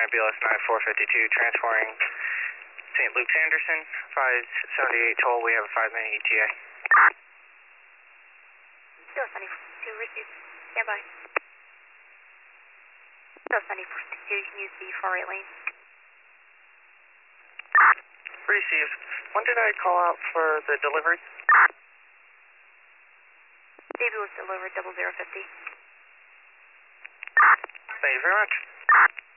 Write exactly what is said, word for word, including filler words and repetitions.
nine B L S nine four fifty-two, transporting Saint Luke's Anderson, five seventy-eight toll, we have a five minute E T A. Still seventy-two, received, stand by. Still seventy-two, you can use the four right lane. Received. When did I call out for the delivery? Baby was delivered double zero fifty. Thank you very much.